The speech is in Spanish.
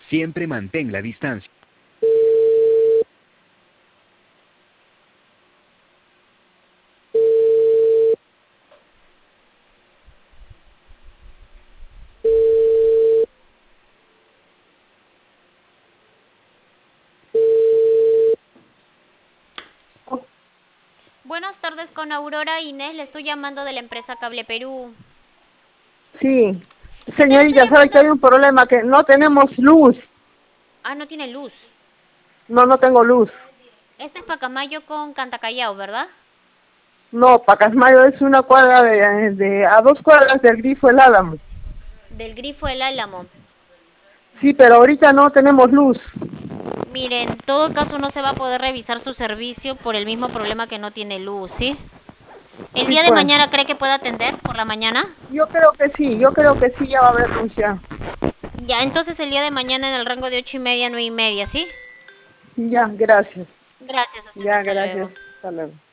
Siempre mantén la distancia. Buenas tardes con Aurora Inés, le estoy llamando de la empresa Cable Perú. Sí, Señora, le estoy señorita, sabe que llamando... hay un problema, que no tenemos luz. Ah, no tiene luz. No tengo luz. Este es Pacamayo con Cantacallao, ¿verdad? No, Pacasmayo es una cuadra a 2 cuadras del Grifo El Álamo. Del Grifo El Álamo. Sí, pero ahorita no tenemos luz. Mire, en todo caso no se va a poder revisar su servicio por el mismo problema que no tiene luz, ¿sí? ¿El Sí, día de pues. mañana cree que pueda atender por la mañana? Yo creo que sí ya va a haber luz ya. Ya, entonces el día de mañana en el rango de 8:30, 9:30, ¿sí? Ya, gracias. Gracias a usted, Ya, hasta gracias. luego. Hasta luego.